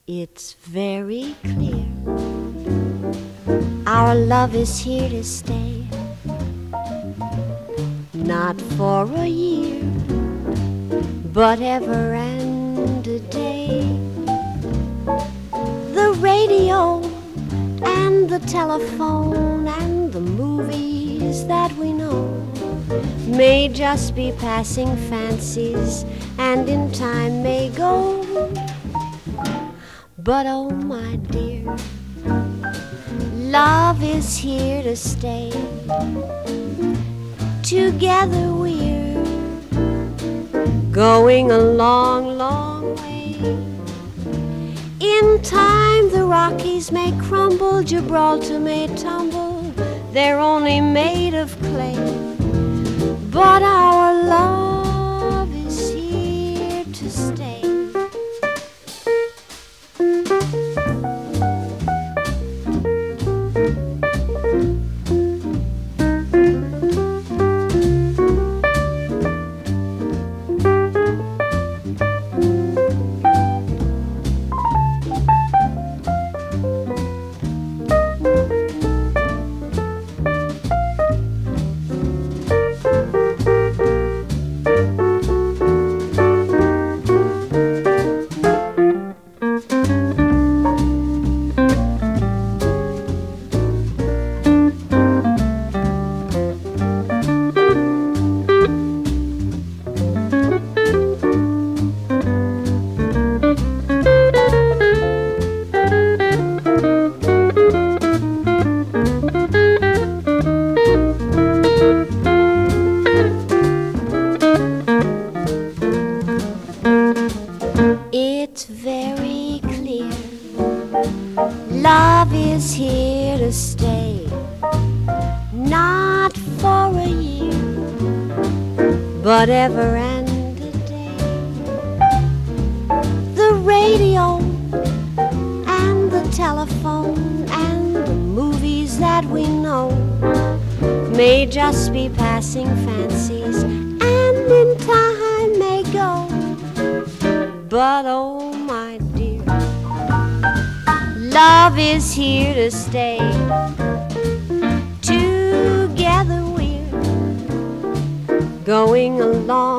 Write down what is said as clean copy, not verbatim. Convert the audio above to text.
It's very clear our love is here to stay. Not for a year, but ever and a day. The radio and the telephone and the movies that we know may just be passing fancies and in time may go. But oh my dear, love is here to stay. Together we're going a long, long way. In time the Rockies may crumble, Gibraltar may tumble, they're only made of clay. But our love is here to stay. It's very clear, love is here to stay. Not for a year, but ever and a day. The radio and the telephone and the movies that we know may just be passing fancies and in time may go. But oh my dear, love is here to stay. Together we're going along